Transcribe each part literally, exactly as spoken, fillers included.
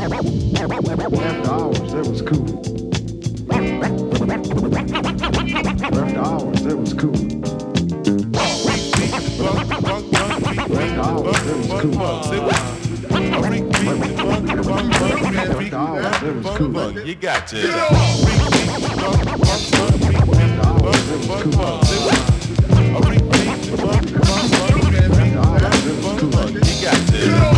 After hours, it was cool. After hours, it was cool. After hours, it was cool. After hours, it was cool. You got to. After hours, it was cool. You got to.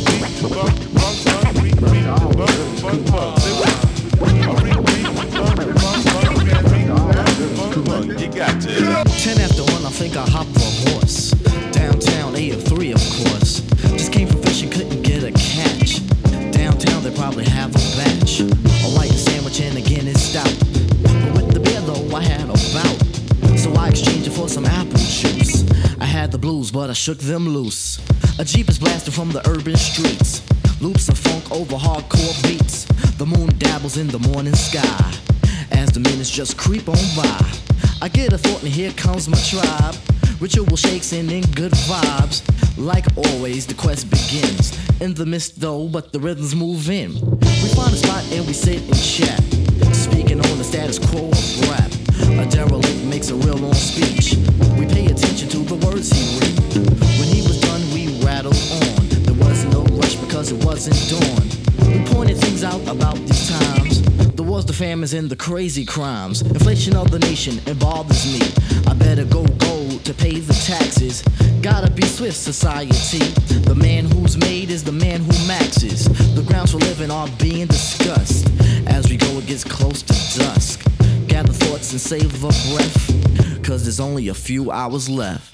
You got to. Ten after one, I think I hopped a horse. Downtown, A F three, of course. Just came from fishing, couldn't get a catch. Downtown, they probably have a batch. A light sandwich and a Guinness stout. But with the beer, though, I had a bout. So I exchanged it for some apple juice. I had the blues, but I shook them loose. A Jeep is blasting from the urban streets. Loops of funk over hardcore beats. The moon dabbles in the morning sky as the minutes just creep on by. I get a thought and here comes my tribe. Ritual shakes and in good vibes. Like always, the quest begins. In the mist though, but the rhythms move in. We find a spot and we sit and chat. Speaking on the status quo of rap. A derelict makes a real long speech. We pay attention to the words he read. When he was done, we rattled on. There wasn't no rush because it wasn't dawn. We pointed things out about these times. The wars, the famines, and the crazy crimes. Inflation of the nation, it bothers me. I better go gold to pay the taxes. Gotta be swift, society. The man who's made is the man who maxes. The grounds for living are being discussed. As we go, it gets close to dusk. Gather thoughts and save a breath, cause there's only a few hours left.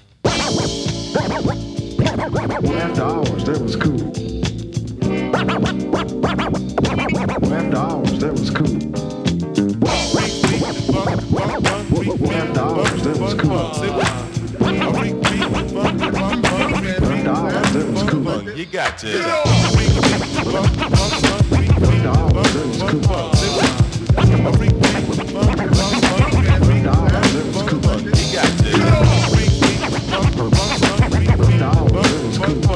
After hours, that was cool. After hours, that was cool. After hours, that was cool. After hours, that was cool. You got to. After hours, that was cool. After hours, that was cool. You got to. After hours, that was cool.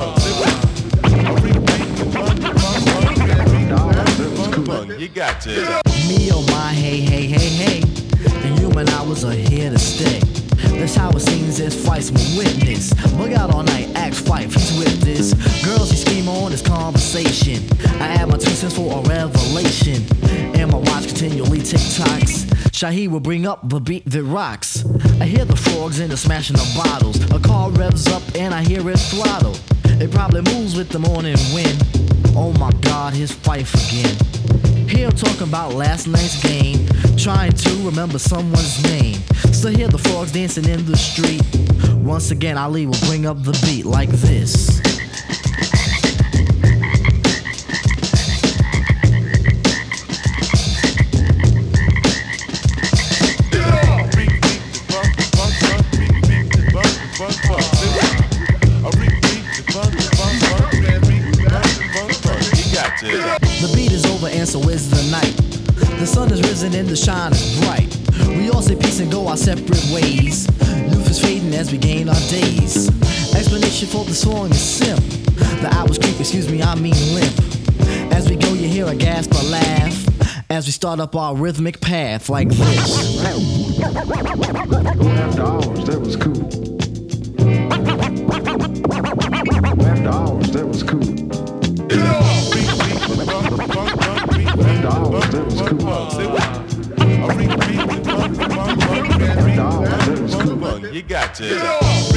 You got to. Me oh my, hey, hey, hey, hey. And you and I was are here to stay. That's how it seems as Fife's my witness. Bug out all night, ask Fife, he's with this. Girls, he scheme on his conversation. I add my two cents for a revelation. And my watch continually tick-tocks. Shahi will bring up the beat that rocks. I hear the frogs and the smashing of bottles. A car revs up and I hear it throttle. It probably moves with the morning wind. Oh my God, his Fife again. Here talking about last night's game, trying to remember someone's name. Still hear the frogs dancing in the street. Once again, Ali will bring up the beat like this. The beat is over and so is the night. The sun is risen and the shine is bright. We all say peace and go our separate ways. Youth is fading as we gain our days. Explanation for the song is simple. The hours creep, excuse me, I mean limp. As we go you hear a gasp or laugh as we start up our rhythmic path like this. After hours, that was cool. After hours, that was cool. After hours, that was cool. After hours, that was cool. You got to. After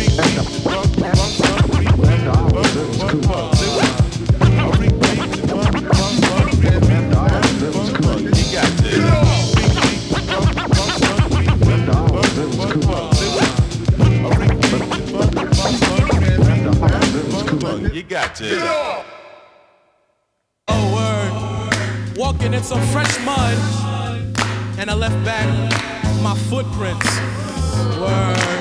hours, that was cool. After hours, that was cool. You got to. After hours, that was cool. After hours, that was cool. You got to. Oh, word. Walking in some fresh mud, and I left back my footprints. Word.